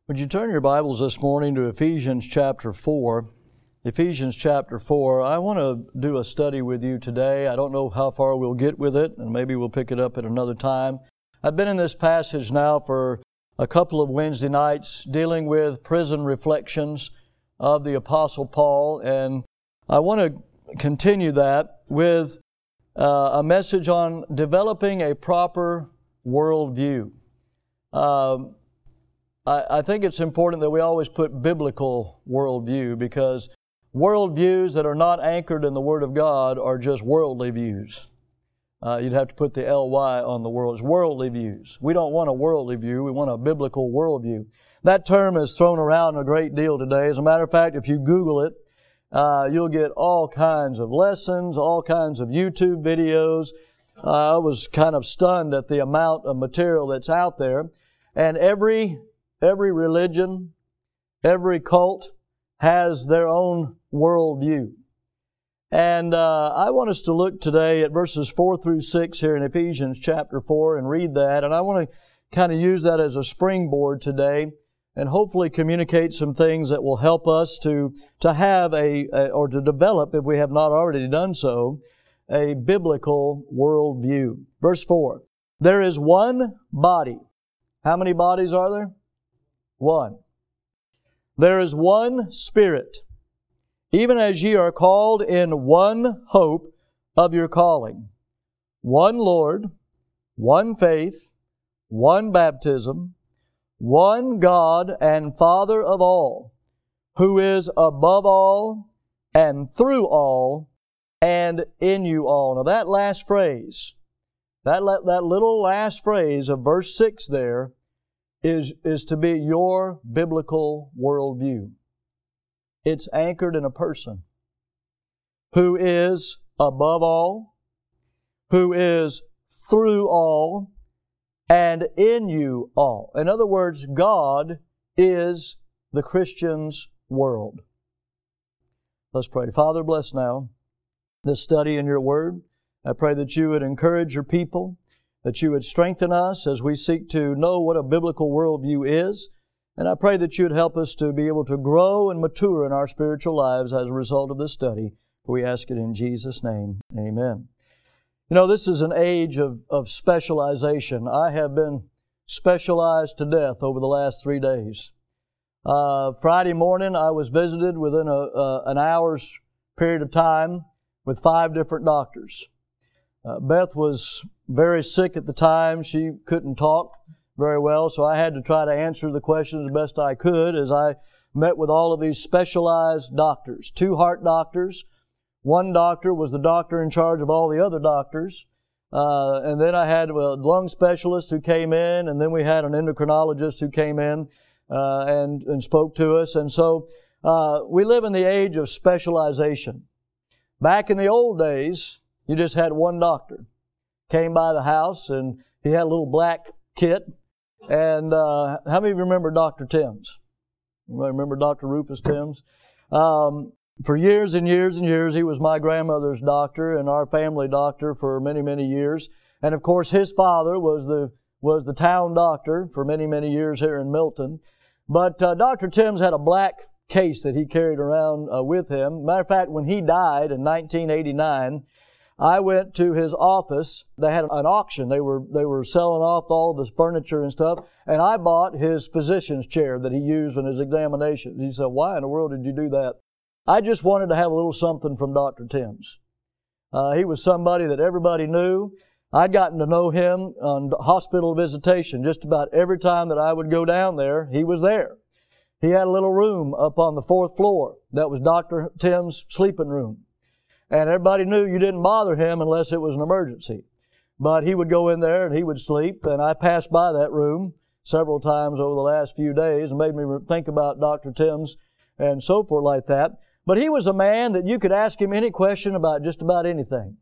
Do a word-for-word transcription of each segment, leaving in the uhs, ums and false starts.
Would you turn your Bibles this morning to Ephesians chapter four? Ephesians chapter four. I want to do a study with you today. I don't know how far we'll get with it, and maybe we'll pick it up at another time. I've been in this passage now for a couple of Wednesday nights dealing with prison reflections of the Apostle Paul, and I want to continue that with uh, a message on developing a proper worldview. Um, I, I think it's important that we always put biblical worldview, because worldviews that are not anchored in the Word of God are just worldly views. Uh, you'd have to put the L Y on the world. It's worldly views. We don't want a worldly view. We want a biblical worldview. That term is thrown around a great deal today. As a matter of fact, if you Google it, uh, you'll get all kinds of lessons, all kinds of YouTube videos. Uh, I was kind of stunned at the amount of material that's out there. And every every religion, every cult has their own worldview. And uh, I want us to look today at verses four through six here in Ephesians chapter four and read that. And I want to kind of use that as a springboard today and hopefully communicate some things that will help us to, to have a, a, or to develop, if we have not already done so, a biblical worldview. Verse four, there is one body. How many bodies are there? One. There is one Spirit, even as ye are called in one hope of your calling. One Lord, one faith, one baptism, one God and Father of all, who is above all and through all and in you all. Now that last phrase, that, that little last phrase of verse six there, is, is to be your biblical worldview. It's anchored in a person who is above all, who is through all, and in you all. In other words, God is the Christian's world. Let's pray. Father, bless now this study in your Word. I pray that you would encourage your people, that you would strengthen us as we seek to know what a biblical worldview is. And I pray that you would help us to be able to grow and mature in our spiritual lives as a result of this study. We ask it in Jesus' name. Amen. You know, this is an age of, of specialization. I have been specialized to death over the last three days. Uh, Friday morning, I was visited within a, a, an hour's period of time with five different doctors. Uh, Beth was very sick at the time. She couldn't talk very well, so I had to try to answer the questions as best I could as I met with all of these specialized doctors. Two heart doctors. One doctor was the doctor in charge of all the other doctors. Uh, and then I had a lung specialist who came in, and then we had an endocrinologist who came in uh, and, and spoke to us. And so uh, we live in the age of specialization. Back in the old days, you just had one doctor. Came by the house, and he had a little black kit. And uh, how many of you remember Doctor Timms? Anybody remember Doctor Rufus Timms? Um, for years and years and years, he was my grandmother's doctor and our family doctor for many, many years. And of course, his father was the was the town doctor for many, many years here in Milton. But uh, Doctor Timms had a black case that he carried around uh, with him. Matter of fact, when he died in nineteen eighty-nine, I went to his office. They had an auction. They were they were selling off all this furniture and stuff, and I bought his physician's chair that he used in his examinations. He said, "Why in the world did you do that?" I just wanted to have a little something from Doctor Timms. Uh, he was somebody that everybody knew. I'd gotten to know him on hospital visitation. Just about every time that I would go down there, he was there. He had a little room up on the fourth floor. That was Doctor Timms' sleeping room. And everybody knew you didn't bother him unless it was an emergency. But he would go in there and he would sleep, and I passed by that room several times over the last few days and made me think about Doctor Timms and so forth like that. But he was a man that you could ask him any question about just about anything.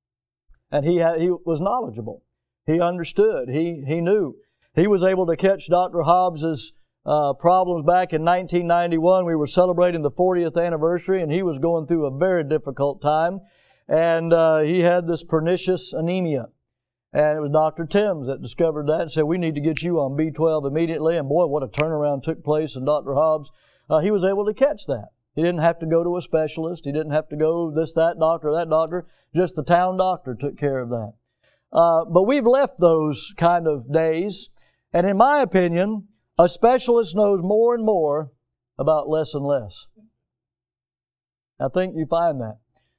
And he had, he was knowledgeable. He understood. He, he knew. He was able to catch Doctor Hobbs's Uh, problems back in nineteen ninety-one. We were celebrating the fortieth anniversary, and he was going through a very difficult time. And uh, he had this pernicious anemia. And it was Doctor Timms that discovered that and said, we need to get you on B twelve immediately. And boy, what a turnaround took place in Doctor Hobbs. Uh, he was able to catch that. He didn't have to go to a specialist. He didn't have to go this, that doctor, that doctor. Just the town doctor took care of that. Uh, but we've left those kind of days. And in my opinion, a specialist knows more and more about less and less. I think you find that.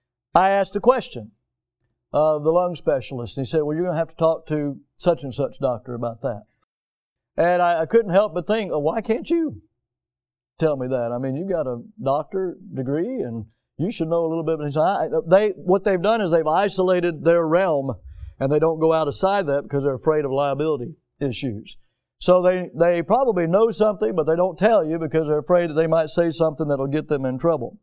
I asked a question of the lung specialist. He said, well, you're going to have to talk to such and such doctor about that. And I, I couldn't help but think, oh, why can't you tell me that? I mean, you've got a doctor degree and you should know a little bit. He said, I, they, what they've done is they've isolated their realm and they don't go outside that because they're afraid of liability issues. So they, they probably know something, but they don't tell you because they're afraid that they might say something that'll get them in trouble.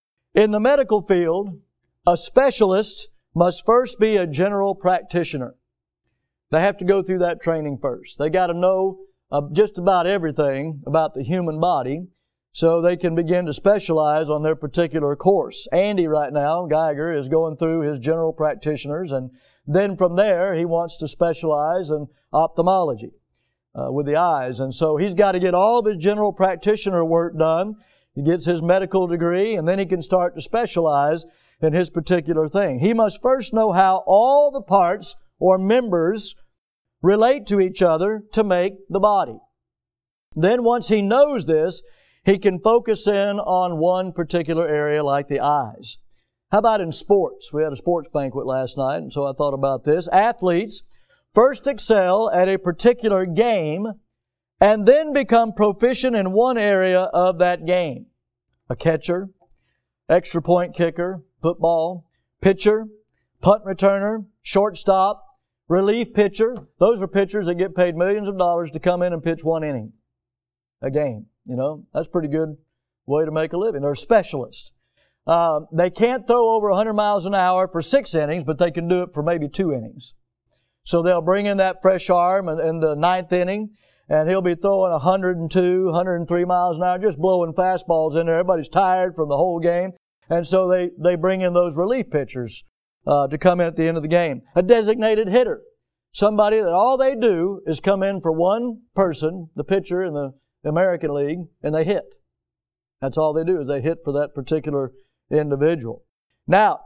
In the medical field, a specialist must first be a general practitioner. They have to go through that training first. They got to know uh, just about everything about the human body so they can begin to specialize on their particular course. Andy right now, Geiger, is going through his general practitioners, and then from there he wants to specialize in ophthalmology uh, with the eyes. And so he's got to get all of his general practitioner work done. He gets his medical degree, and then he can start to specialize in his particular thing. He must first know how all the parts or members relate to each other to make the body. Then once he knows this, he can focus in on one particular area like the eyes. How about in sports? We had a sports banquet last night, and so I thought about this. Athletes first excel at a particular game and then become proficient in one area of that game. A catcher, extra point kicker, football, pitcher, punt returner, shortstop, relief pitcher. Those are pitchers that get paid millions of dollars to come in and pitch one inning a game. You know, that's a pretty good way to make a living. They're specialists. Uh, they can't throw over one hundred miles an hour for six innings, but they can do it for maybe two innings. So they'll bring in that fresh arm in, in the ninth inning, and he'll be throwing one hundred two, one hundred three miles an hour, just blowing fastballs in there. Everybody's tired from the whole game. And so they, they bring in those relief pitchers uh, to come in at the end of the game. A designated hitter. Somebody that all they do is come in for one person, the pitcher in the American League, and they hit. That's all they do is they hit for that particular individual. Now,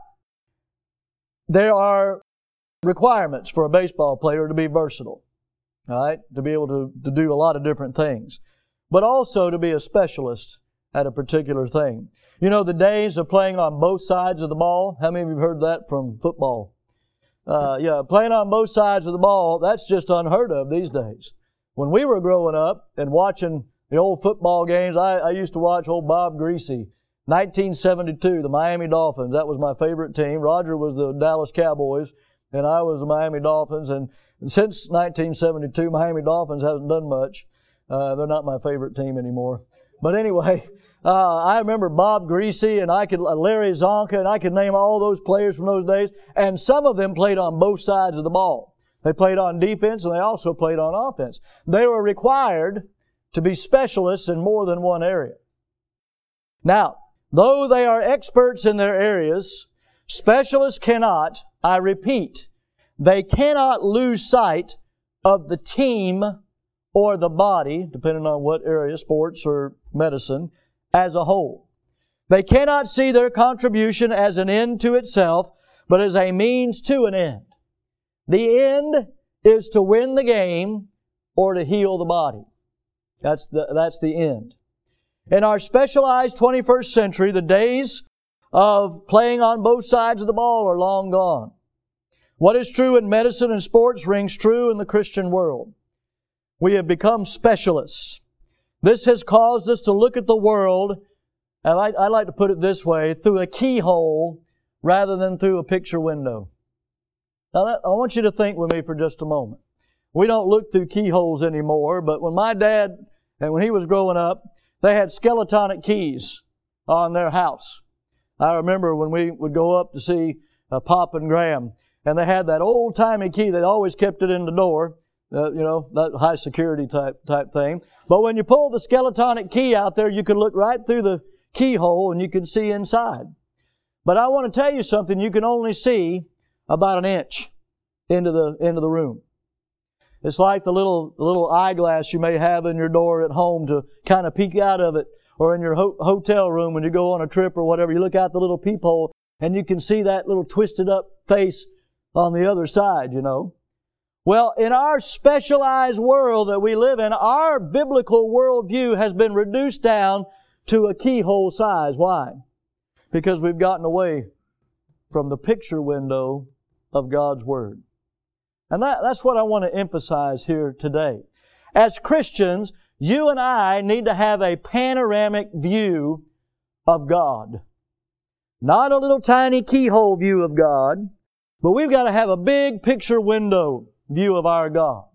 there are requirements for a baseball player to be versatile. All right, to be able to, to do a lot of different things, but also to be a specialist at a particular thing. You know, the days of playing on both sides of the ball, how many of you have heard that from football? Uh, yeah, playing on both sides of the ball, that's just unheard of these days. When we were growing up and watching the old football games, I, I used to watch old Bob Greasy, nineteen seventy-two, the Miami Dolphins. That was my favorite team. Roger was the Dallas Cowboys, and I was the Miami Dolphins. And since nineteen seventy-two, Miami Dolphins hasn't done much. Uh, they're not my favorite team anymore. But anyway, uh, I remember Bob Greasy and I could uh, Larry Zonka, and I could name all those players from those days. And some of them played on both sides of the ball. They played on defense and they also played on offense. They were required to be specialists in more than one area. Now, though they are experts in their areas, specialists cannot, I repeat, they cannot lose sight of the team or the body, depending on what area, sports or medicine, as a whole. They cannot see their contribution as an end to itself, but as a means to an end. The end is to win the game or to heal the body. That's the, that's the end. In our specialized twenty-first century, the days of playing on both sides of the ball are long gone. What is true in medicine and sports rings true in the Christian world. We have become specialists. This has caused us to look at the world, and I, I like to put it this way, through a keyhole rather than through a picture window. Now, I want you to think with me for just a moment. We don't look through keyholes anymore, but when my dad, and when he was growing up, they had skeletonic keys on their house. I remember when we would go up to see uh, Pop and Graham, and they had that old-timey key. They always kept it in the door, uh, you know, that high security type type thing. But when you pull the skeletonic key out there, you could look right through the keyhole and you could see inside. But I want to tell you something, you can only see about an inch. into the, into the room. It's like the little, the little eyeglass you may have in your door at home to kind of peek out of it, or in your ho- hotel room when you go on a trip or whatever. You look out the little peephole and you can see that little twisted up face on the other side, you know. Well, in our specialized world that we live in, our biblical worldview has been reduced down to a keyhole size. Why? Because we've gotten away from the picture window of God's Word. And that, that's what I want to emphasize here today. As Christians, you and I need to have a panoramic view of God. Not a little tiny keyhole view of God, but we've got to have a big picture window view of our God.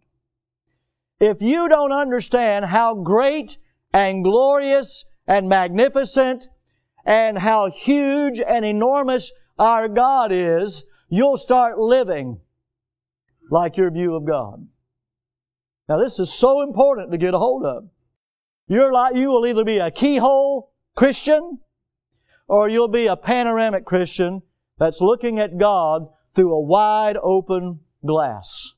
If you don't understand how great and glorious and magnificent and how huge and enormous our God is, you'll start living like your view of God. Now this is so important to get a hold of. You're like, you will either be a keyhole Christian or you'll be a panoramic Christian that's looking at God through a wide open glass.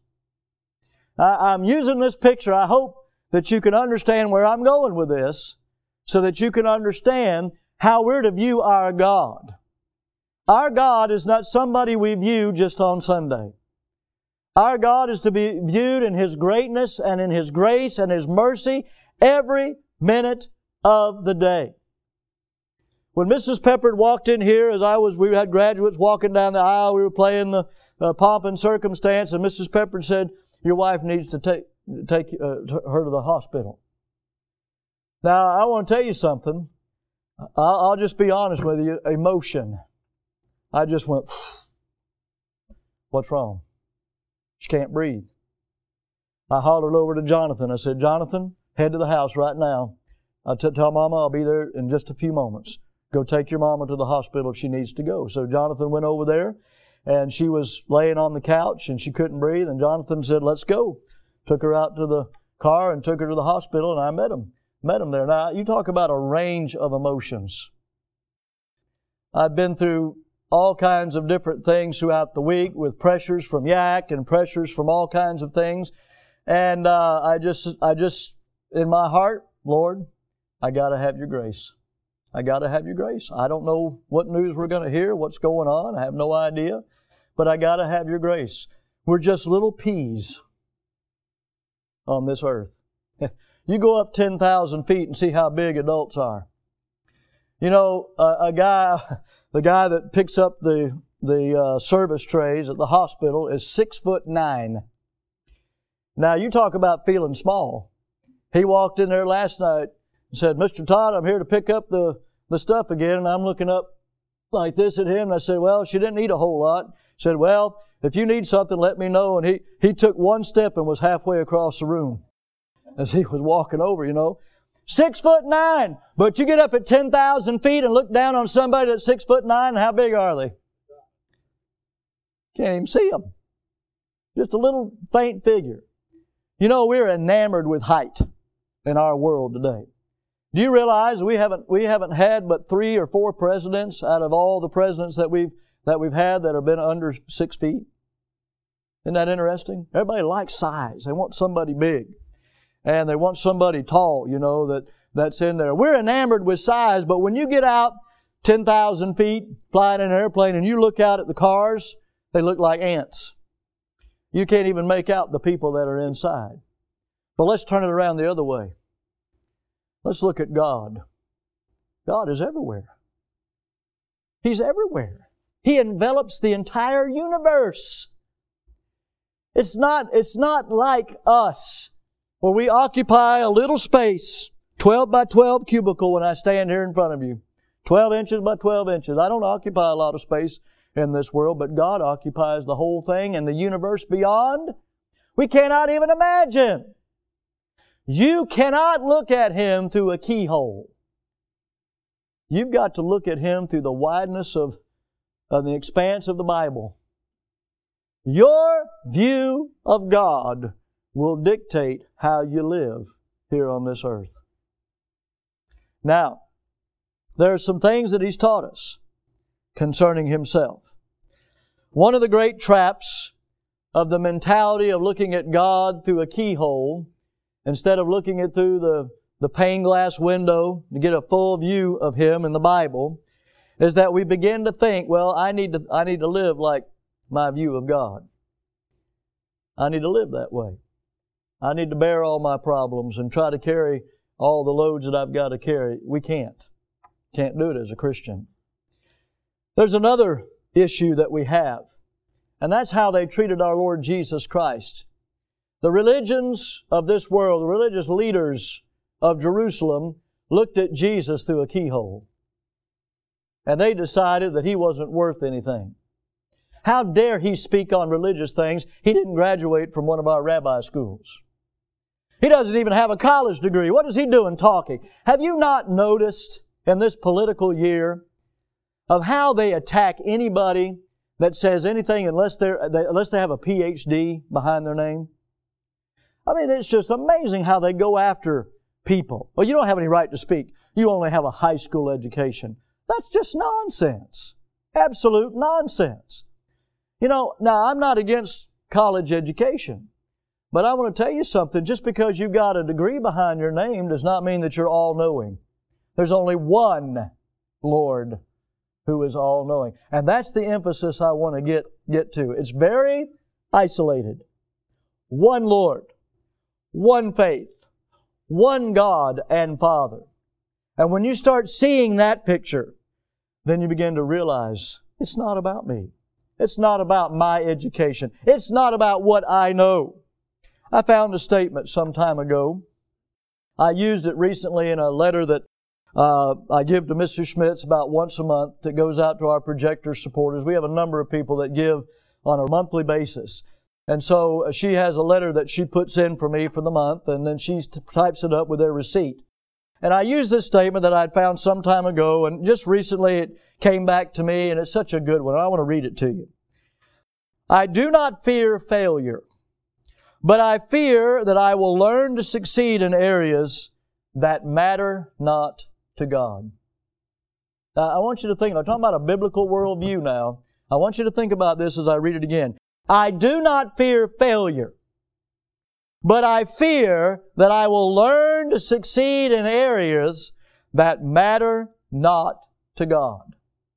I, I'm using this picture. I hope that you can understand where I'm going with this so that you can understand how we're to view our God. Our God is not somebody we view just on Sunday. Our God is to be viewed in His greatness and in His grace and His mercy every minute of the day. When Missus Peppard walked in here, as I was, we had graduates walking down the aisle, we were playing the uh, pomp and circumstance, and Missus Peppard said, "Your wife needs to take take uh, her to the hospital." Now, I want to tell you something. I'll, I'll just be honest with you. Emotion. I just went, "What's wrong?" She can't breathe. I hollered over to Jonathan. I said, "Jonathan, head to the house right now. I'll t- tell Mama I'll be there in just a few moments. Go take your Mama to the hospital if she needs to go." So Jonathan went over there, and she was laying on the couch, and she couldn't breathe, and Jonathan said, "Let's go." Took her out to the car and took her to the hospital, and I met him. Met him there. Now, you talk about a range of emotions. I've been through all kinds of different things throughout the week with pressures from Yak and pressures from all kinds of things. And uh, I just, I just, in my heart, Lord, I got to have your grace. I got to have your grace. I don't know what news we're going to hear, what's going on. I have no idea. But I got to have your grace. We're just little peas on this earth. You go up ten thousand feet and see how big adults are. You know, a, a guy, the guy that picks up the the uh, service trays at the hospital is six foot nine. Now, you talk about feeling small. He walked in there last night and said, "Mister Todd, I'm here to pick up the, the stuff again." And I'm looking up like this at him. And I said, "Well, she didn't need a whole lot." He said, "Well, if you need something, let me know." And he, he took one step and was halfway across the room as he was walking over, you know. Six foot nine. But you get up at ten thousand feet and look down on somebody that's six foot nine, and how big are they? Can't even see them. Just a little faint figure. You know, we're enamored with height in our world today. Do you realize we haven't we haven't had but three or four presidents out of all the presidents that we've that we've had that have been under six feet? Isn't that interesting? Everybody likes size. They want somebody big. And they want somebody tall, you know, that, that's in there. We're enamored with size, but when you get out ten thousand feet, flying in an airplane, and you look out at the cars, they look like ants. You can't even make out the people that are inside. But let's turn it around the other way. Let's look at God. God is everywhere. He's everywhere. He envelops the entire universe. It's not, it's not like us, where we occupy a little space, twelve by twelve cubicle when I stand here in front of you. twelve inches by twelve inches. I don't occupy a lot of space in this world, but God occupies the whole thing and the universe beyond. We cannot even imagine. You cannot look at Him through a keyhole. You've got to look at Him through the wideness of, of the expanse of the Bible. Your view of God will dictate how you live here on this earth. Now, there are some things that He's taught us concerning Himself. One of the great traps of the mentality of looking at God through a keyhole instead of looking it through the, the pane glass window to get a full view of Him in the Bible is that we begin to think, well, I need to, I need to live like my view of God. I need to live that way. I need to bear all my problems and try to carry all the loads that I've got to carry. We can't. Can't do it as a Christian. There's another issue that we have, and that's how they treated our Lord Jesus Christ. The religions of this world, the religious leaders of Jerusalem, looked at Jesus through a keyhole, and they decided that He wasn't worth anything. How dare He speak on religious things? He didn't graduate from one of our rabbi schools. He doesn't even have a college degree. What is He doing talking? Have you not noticed in this political year of how they attack anybody that says anything unless they're unless they have a P H D behind their name? I mean, it's just amazing how they go after people. Well, you don't have any right to speak. You only have a high school education. That's just nonsense. Absolute nonsense. You know, now I'm not against college education, but I want to tell you something. Just because you've got a degree behind your name does not mean that you're all-knowing. There's only one Lord who is all-knowing. And that's the emphasis I want to get, get to. It's very isolated. One Lord, one faith, one God and Father. And when you start seeing that picture, then you begin to realize it's not about me. It's not about my education. It's not about what I know. I found a statement some time ago. I used it recently in a letter that uh, I give to Missus Schmitz about once a month that goes out to our projector supporters. We have a number of people that give on a monthly basis. And so she has a letter that she puts in for me for the month, and then she types it up with their receipt. And I used this statement that I'd found some time ago, and just recently it came back to me, and it's such a good one. I want to read it to you. I do not fear failure, but I fear that I will learn to succeed in areas that matter not to God. Now, I want you to think, I'm talking about a biblical worldview now. I want you to think about this as I read it again. I do not fear failure, but I fear that I will learn to succeed in areas that matter not to God.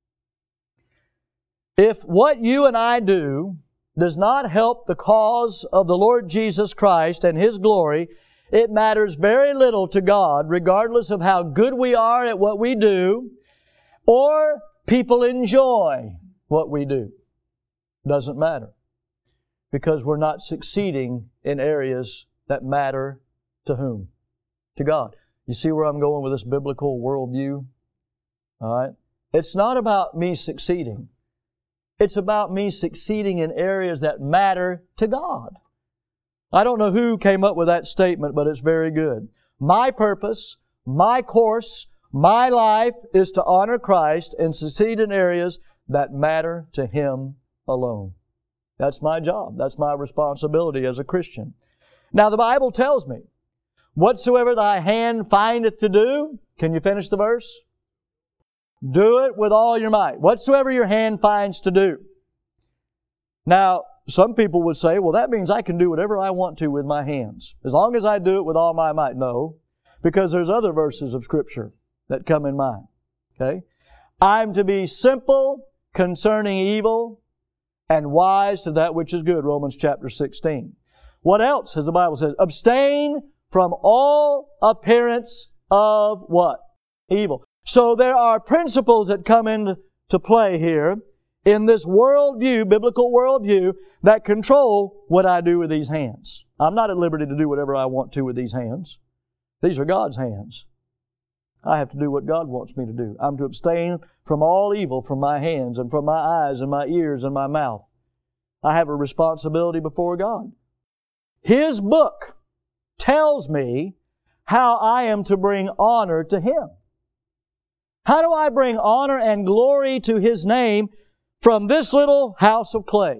If what you and I do does not help the cause of the Lord Jesus Christ and His glory, it matters very little to God, regardless of how good we are at what we do, or people enjoy what we do. Doesn't matter. Because we're not succeeding in areas that matter to whom? To God. You see where I'm going with this biblical worldview? All right? It's not about me succeeding. It's about me succeeding in areas that matter to God. I don't know who came up with that statement, but it's very good. My purpose, my course, my life is to honor Christ and succeed in areas that matter to Him alone. That's my job. That's my responsibility as a Christian. Now, the Bible tells me, whatsoever thy hand findeth to do, can you finish the verse? Do it with all your might. Whatsoever your hand finds to do. Now, some people would say, well, that means I can do whatever I want to with my hands, as long as I do it with all my might. No, because there's other verses of Scripture that come in mind. Okay? I'm to be simple concerning evil and wise to that which is good, Romans chapter sixteen. What else, as the Bible says? Abstain from all appearance of what? Evil. So there are principles that come into play here in this worldview, biblical worldview, that control what I do with these hands. I'm not at liberty to do whatever I want to with these hands. These are God's hands. I have to do what God wants me to do. I'm to abstain from all evil from my hands and from my eyes and my ears and my mouth. I have a responsibility before God. His book tells me how I am to bring honor to Him. How do I bring honor and glory to His name from this little house of clay?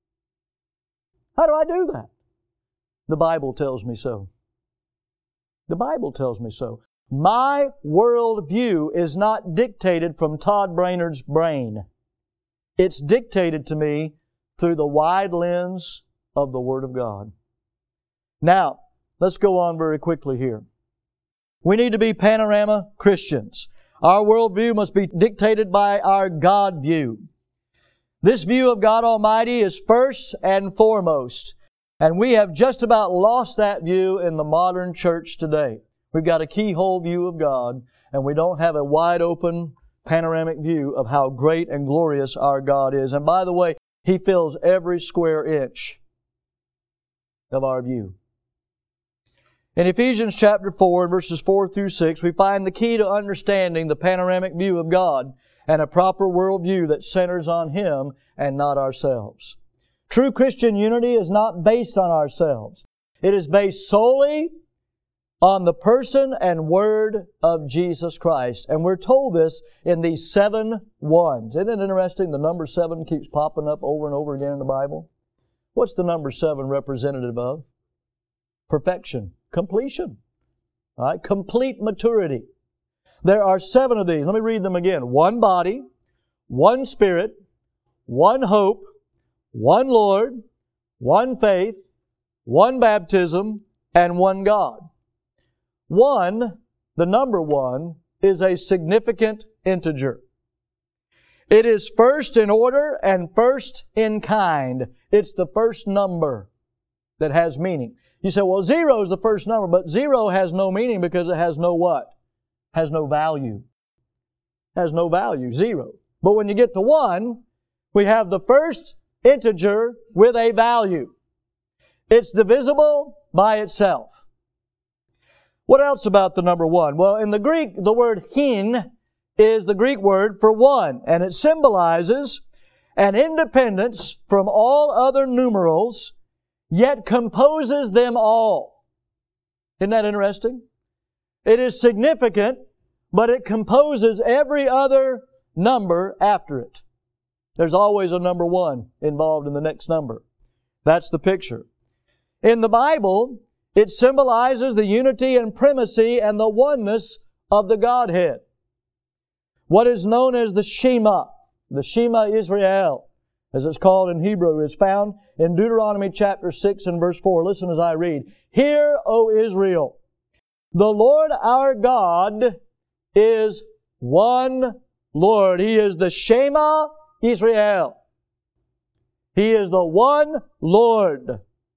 How do I do that? The Bible tells me so. The Bible tells me so. My worldview is not dictated from Todd Brainerd's brain. It's dictated to me through the wide lens of the Word of God. Now, let's go on very quickly here. We need to be panorama Christians. Our worldview must be dictated by our God view. This view of God Almighty is first and foremost. And we have just about lost that view in the modern church today. We've got a keyhole view of God, and we don't have a wide open panoramic view of how great and glorious our God is. And by the way, He fills every square inch of our view. In Ephesians chapter four, verses four through six, we find the key to understanding the panoramic view of God and a proper worldview that centers on Him and not ourselves. True Christian unity is not based on ourselves. It is based solely on the person and word of Jesus Christ. And we're told this in these seven ones. Isn't it interesting? The number seven keeps popping up over and over again in the Bible. What's the number seven representative of? Perfection. Completion. All right? Complete maturity. There are seven of these. Let me read them again. One body, one Spirit, one hope, one Lord, one faith, one baptism, and one God. One, the number one, is a significant integer. It is first in order and first in kind. It's the first number that has meaning. You say, well, zero is the first number, but zero has no meaning because it has no what? Has no value. Has no value, zero. But when you get to one, we have the first integer with a value. It's divisible by itself. What else about the number one? Well, in the Greek, the word hin is the Greek word for one, and it symbolizes an independence from all other numerals, yet composes them all. Isn't that interesting? It is significant, but it composes every other number after it. There's always a number one involved in the next number. That's the picture. In the Bible, it symbolizes the unity and primacy and the oneness of the Godhead. What is known as the Shema, the Shema Israel, as it's called in Hebrew, is found in Deuteronomy chapter six and verse four. Listen as I read. Hear, O Israel, the Lord our God is one Lord. He is the Shema Israel. He is the one Lord.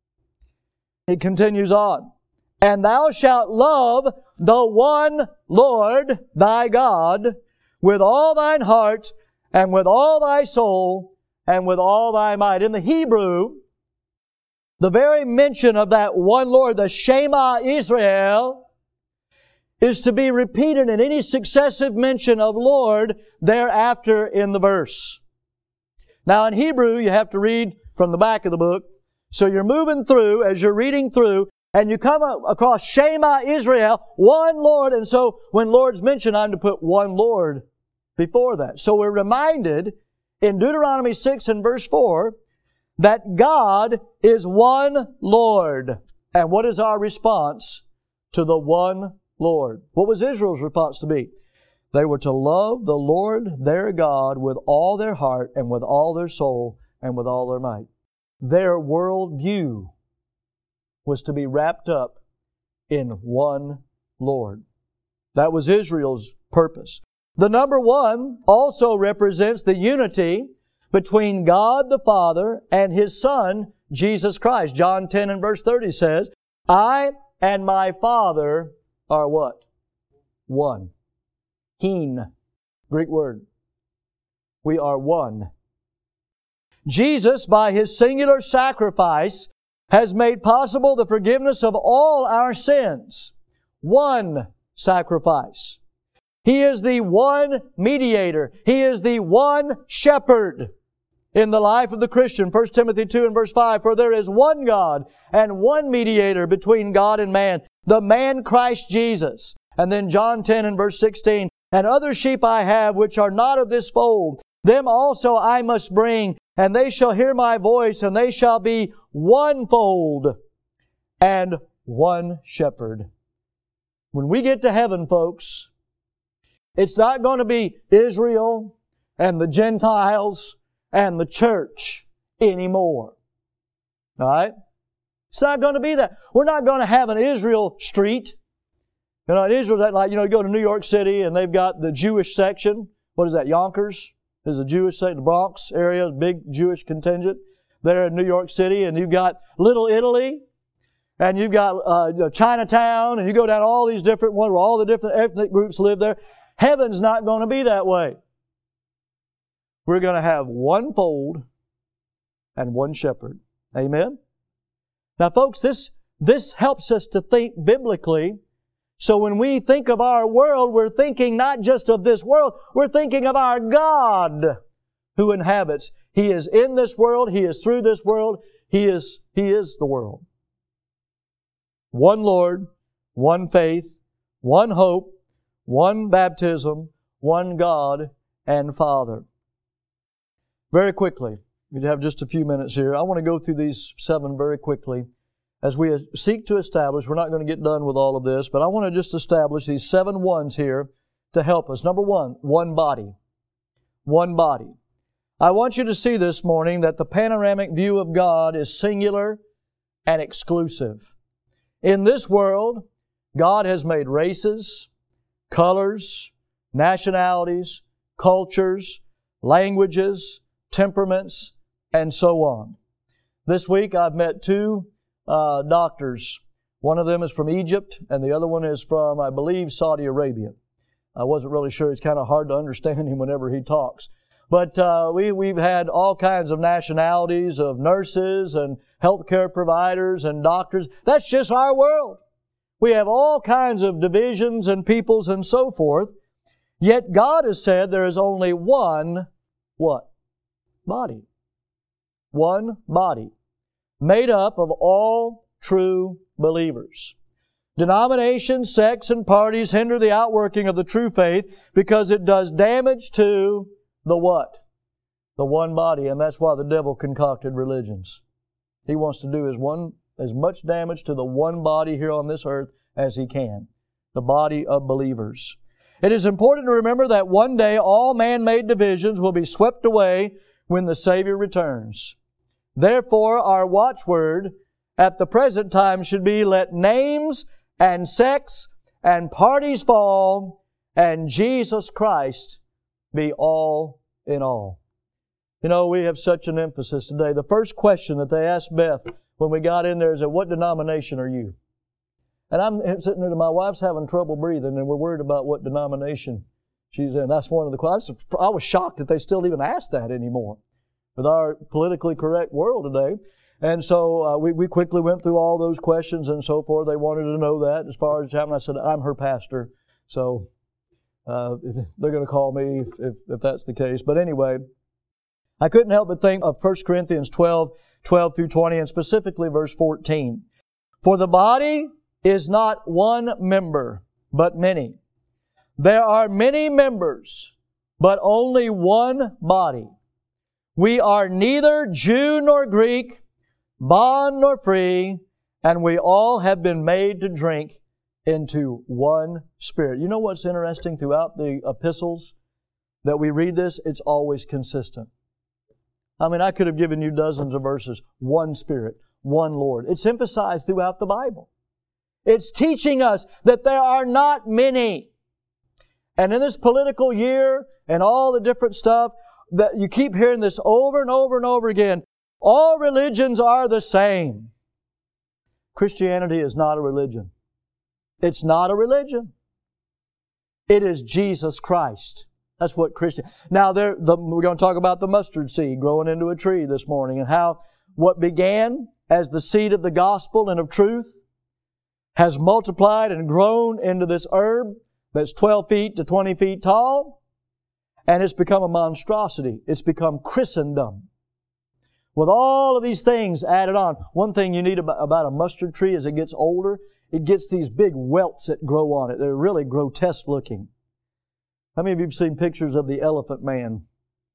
It continues on. And thou shalt love the one Lord thy God with all thine heart and with all thy soul and with all thy might. In the Hebrew, the very mention of that one Lord, the Shema Israel, is to be repeated in any successive mention of Lord thereafter in the verse. Now in Hebrew, you have to read from the back of the book. So you're moving through, as you're reading through, and you come across Shema Israel, one Lord, and so when Lord's mentioned, I'm to put one Lord before that. So we're reminded in Deuteronomy six and verse four that God is one Lord. And what is our response to the one Lord? What was Israel's response to be? They were to love the Lord their God with all their heart and with all their soul and with all their might. Their worldview was to be wrapped up in one Lord. That was Israel's purpose. The number one also represents the unity between God the Father and His Son, Jesus Christ. John ten and verse thirty says, I and my Father are what? One. Hin, Greek word. We are one. Jesus, by His singular sacrifice, has made possible the forgiveness of all our sins. One sacrifice. He is the one mediator. He is the one shepherd in the life of the Christian. First Timothy two and verse five, for there is one God and one mediator between God and man, the man Christ Jesus. And then John ten and verse sixteen, and other sheep I have which are not of this fold, them also I must bring, and they shall hear my voice, and they shall be one fold and one shepherd. When we get to heaven, folks, it's not going to be Israel and the Gentiles and the church anymore. All right? It's not going to be that. We're not going to have an Israel street. You know, in Israel, like, you know, you go to New York City and they've got the Jewish section. What is that, Yonkers? Is a Jewish section, the Bronx area, big Jewish contingent there in New York City. And you've got Little Italy, and you've got uh, Chinatown, and you go down all these different ones where all the different ethnic groups live there. Heaven's not going to be that way. We're going to have one fold and one shepherd. Amen? Now, folks, this, this helps us to think biblically. So when we think of our world, we're thinking not just of this world, we're thinking of our God who inhabits. He is in this world, He is through this world, He is, He is the world. One Lord, one faith, one hope, one baptism, one God and Father. Very quickly, we have just a few minutes here. I want to go through these seven very quickly. As we seek to establish, we're not going to get done with all of this, but I want to just establish these seven ones here to help us. Number one, one body. One body. I want you to see this morning that the panoramic view of God is singular and exclusive. In this world, God has made races, colors, nationalities, cultures, languages, temperaments, and so on. This week I've met two Uh, doctors. One of them is from Egypt, and the other one is from, I believe, Saudi Arabia. I wasn't really sure. It's kind of hard to understand him whenever he talks. But uh, we, we've had all kinds of nationalities of nurses and healthcare providers and doctors. That's just our world. We have all kinds of divisions and peoples and so forth. Yet God has said there is only one, what? Body. One body. Made up of all true believers. Denominations, sects, and parties hinder the outworking of the true faith because it does damage to the what? The one body, and that's why the devil concocted religions. He wants to do as one as much damage to the one body here on this earth as he can. The body of believers. It is important to remember that one day all man-made divisions will be swept away when the Savior returns. Therefore, our watchword at the present time should be, let names and sects and parties fall, and Jesus Christ be all in all. You know, we have such an emphasis today. The first question that they asked Beth when we got in there is, what denomination are you? And I'm sitting there, my wife's having trouble breathing, and we're worried about what denomination she's in. That's one of the questions. I was shocked that they still even ask that anymore with our politically correct world today. And so uh, we, we quickly went through all those questions and so forth. They wanted to know that as far as happened. I said, I'm her pastor, so uh, they're going to call me if, if, if that's the case. But anyway, I couldn't help but think of First Corinthians twelve, twelve through twenty, and specifically verse fourteen. For the body is not one member, but many. There are many members, but only one body. We are neither Jew nor Greek, bond nor free, and we all have been made to drink into one Spirit. You know what's interesting throughout the epistles that we read this? It's always consistent. I mean, I could have given you dozens of verses. One Spirit, one Lord. It's emphasized throughout the Bible. It's teaching us that there are not many. And in this political year and all the different stuff, that you keep hearing this over and over and over again. All religions are the same. Christianity is not a religion. It's not a religion. It is Jesus Christ. That's what Christian. Now, there, the, we're going to talk about the mustard seed growing into a tree this morning, and how what began as the seed of the gospel and of truth has multiplied and grown into this herb that's twelve feet to twenty feet tall. And it's become a monstrosity. It's become Christendom. With all of these things added on. One thing you need about, about a mustard tree as it gets older, it gets these big welts that grow on it. They're really grotesque looking. How many of you have seen pictures of the Elephant Man?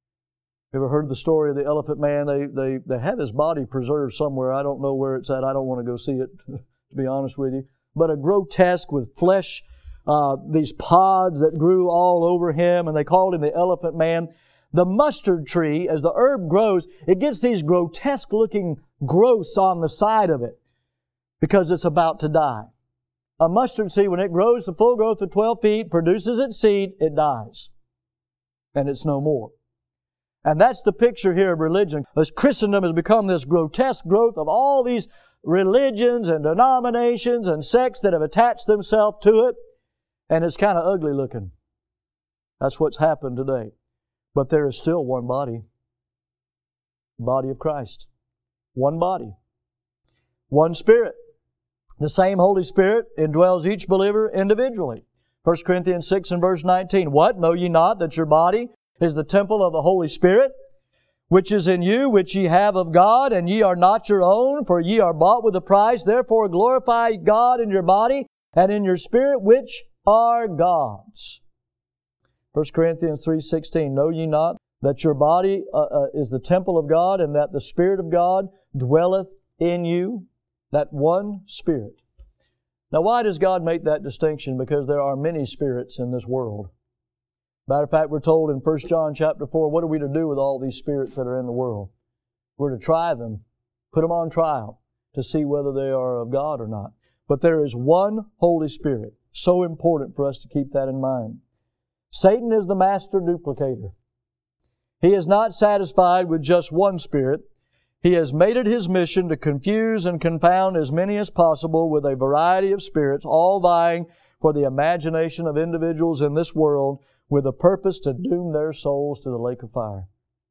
Ever heard the story of the Elephant Man? They, they, they have his body preserved somewhere. I don't know where it's at. I don't want to go see it, to be honest with you. But a grotesque with flesh, Uh, these pods that grew all over him, and they called him the Elephant Man. The mustard tree, as the herb grows, it gets these grotesque-looking growths on the side of it because it's about to die. A mustard seed, when it grows to full growth of twelve feet, produces its seed, it dies. And it's no more. And that's the picture here of religion. As Christendom has become this grotesque growth of all these religions and denominations and sects that have attached themselves to it, and it's kind of ugly looking. That's what's happened today. But there is still one body. The body of Christ. One body. One Spirit. The same Holy Spirit indwells each believer individually. First Corinthians six and verse nineteen. What? Know ye not that your body is the temple of the Holy Spirit, which is in you, which ye have of God, and ye are not your own, for ye are bought with a price. Therefore glorify God in your body and in your spirit, which are God's. First Corinthians three sixteen. Know ye not that your body uh, uh, is the temple of God, and that the Spirit of God dwelleth in you? That one Spirit. Now, why does God make that distinction? Because there are many spirits in this world. Matter of fact, we're told in First John chapter four, what are we to do with all these spirits that are in the world? We're to try them, put them on trial to see whether they are of God or not. But there is one Holy Spirit. So important for us to keep that in mind. Satan is the master duplicator. He is not satisfied with just one spirit. He has made it his mission to confuse and confound as many as possible with a variety of spirits, all vying for the imagination of individuals in this world with a purpose to doom their souls to the lake of fire.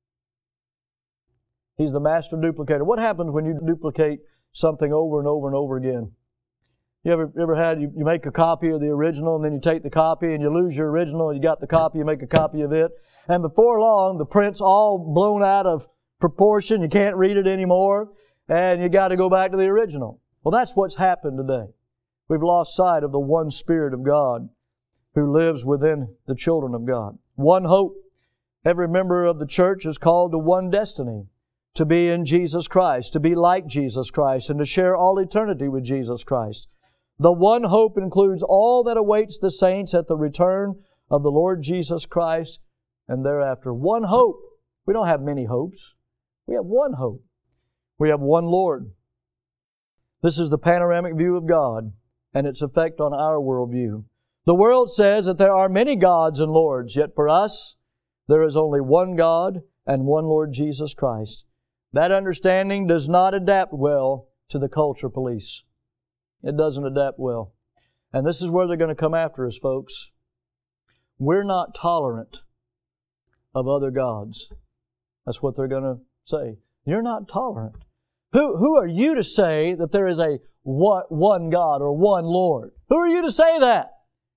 He's the master duplicator. What happens when you duplicate something over and over and over again? You ever, ever had, you, you make a copy of the original and then you take the copy and you lose your original and you got the copy, you make a copy of it. And before long, the print's all blown out of proportion. You can't read it anymore. And you got to go back to the original. Well, that's what's happened today. We've lost sight of the one Spirit of God who lives within the children of God. One hope. Every member of the church is called to one destiny. To be in Jesus Christ, to be like Jesus Christ, and to share all eternity with Jesus Christ. The one hope includes all that awaits the saints at the return of the Lord Jesus Christ and thereafter. One hope. We don't have many hopes. We have one hope. We have one Lord. This is the panoramic view of God and its effect on our worldview. The world says that there are many gods and lords, yet for us, there is only one God and one Lord Jesus Christ. That understanding does not adapt well to the culture police. It doesn't adapt well. And this is where they're going to come after us, folks. We're not tolerant of other gods. That's what they're going to say. You're not tolerant. Who, who are you to say that there is a one, one God or one Lord? Who are you to say that?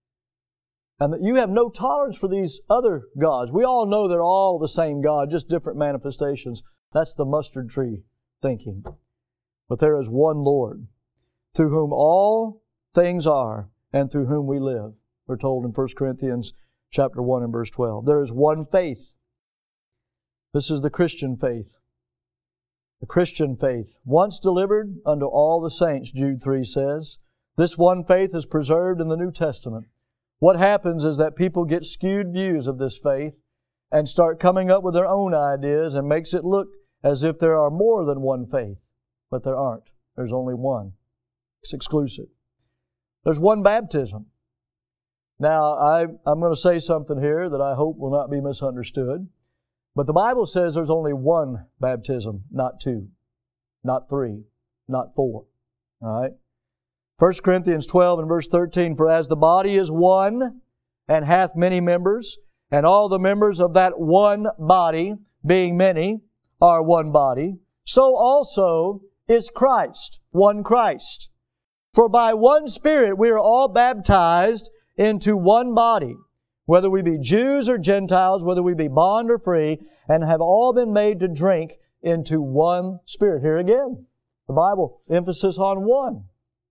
And that you have no tolerance for these other gods. We all know they're all the same God, just different manifestations. That's the mustard tree thinking. But there is one Lord, through whom all things are, and through whom we live. We're told in First Corinthians chapter one and verse twelve. There is one faith. This is the Christian faith. The Christian faith, once delivered unto all the saints, Jude three says. This one faith is preserved in the New Testament. What happens is that people get skewed views of this faith and start coming up with their own ideas and makes it look as if there are more than one faith. But there aren't. There's only one. It's exclusive. There's one baptism. Now, I, I'm going to say something here that I hope will not be misunderstood. But the Bible says there's only one baptism, not two, not three, not four. All right? First Corinthians twelve and verse thirteen, For as the body is one, and hath many members, and all the members of that one body, being many, are one body, so also is Christ, one Christ. For by one Spirit we are all baptized into one body, whether we be Jews or Gentiles, whether we be bond or free, and have all been made to drink into one Spirit. Here again, the Bible, emphasis on one.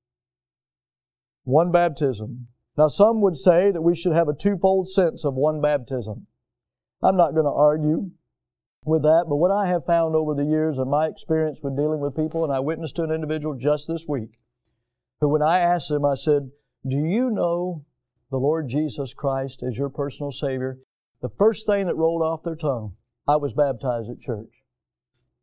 One baptism. Now some would say that we should have a twofold sense of one baptism. I'm not going to argue with that, but what I have found over the years and my experience with dealing with people, and I witnessed to an individual just this week, who when I asked him, I said, do you know the Lord Jesus Christ as your personal Savior? The first thing that rolled off their tongue, I was baptized at church.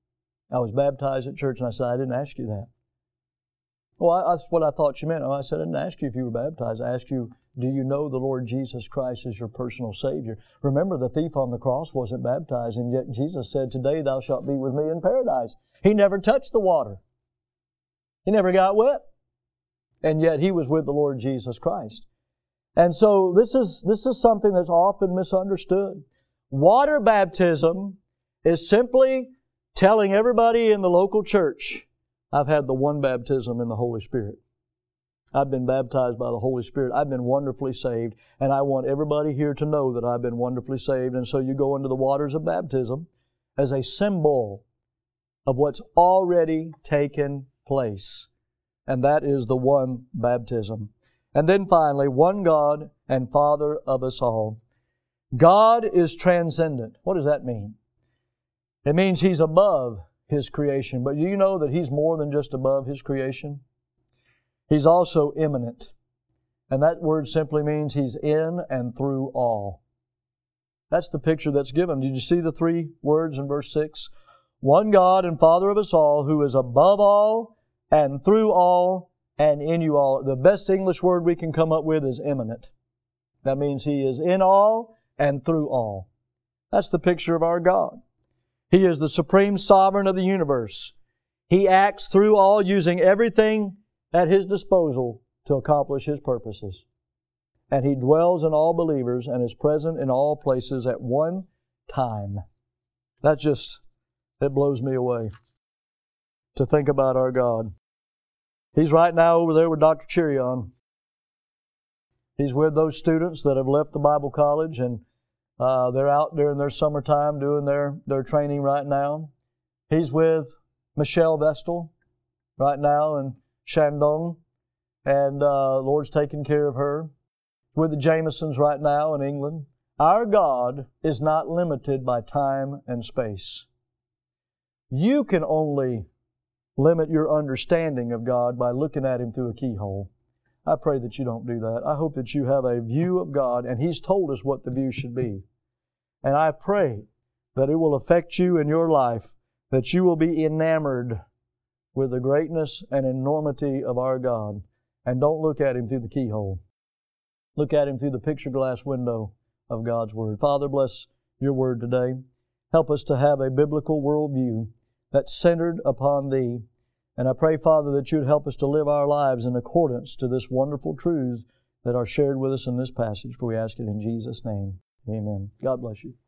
I was baptized at church, and I said, I didn't ask you that. Well, I, that's what I thought you meant. Oh, I said, I didn't ask you if you were baptized. I asked you, do you know the Lord Jesus Christ as your personal Savior? Remember, the thief on the cross wasn't baptized, and yet Jesus said, today thou shalt be with me in paradise. He never touched the water. He never got wet. And yet he was with the Lord Jesus Christ. And so this is, this is something that's often misunderstood. Water baptism is simply telling everybody in the local church, I've had the one baptism in the Holy Spirit. I've been baptized by the Holy Spirit. I've been wonderfully saved, and I want everybody here to know that I've been wonderfully saved. And so you go into the waters of baptism as a symbol of what's already taken place. And that is the one baptism. And then finally, one God and Father of us all. God is transcendent. What does that mean? It means He's above His creation. But do you know that He's more than just above His creation? He's also immanent. And that word simply means He's in and through all. That's the picture that's given. Did you see the three words in verse six? One God and Father of us all, who is above all and through all and in you all. The best English word we can come up with is immanent. That means He is in all and through all. That's the picture of our God. He is the supreme sovereign of the universe. He acts through all, using everything at His disposal to accomplish His purposes. And He dwells in all believers and is present in all places at one time. That just, it blows me away to think about our God. He's right now over there with Doctor Chirion. He's with those students that have left the Bible college, and uh, they're out during their summertime doing their, their training right now. He's with Michelle Vestal right now in Shandong, and uh, Lord's taking care of her. With the Jamesons right now in England. Our God is not limited by time and space. You can only limit your understanding of God by looking at Him through a keyhole. I pray that you don't do that. I hope that you have a view of God, and He's told us what the view should be. And I pray that it will affect you in your life, that you will be enamored with the greatness and enormity of our God. And don't look at Him through the keyhole. Look at Him through the picture glass window of God's Word. Father, bless Your Word today. Help us to have a biblical worldview that's centered upon Thee. And I pray, Father, that You'd help us to live our lives in accordance to this wonderful truths that are shared with us in this passage. For we ask it in Jesus' name. Amen. God bless you.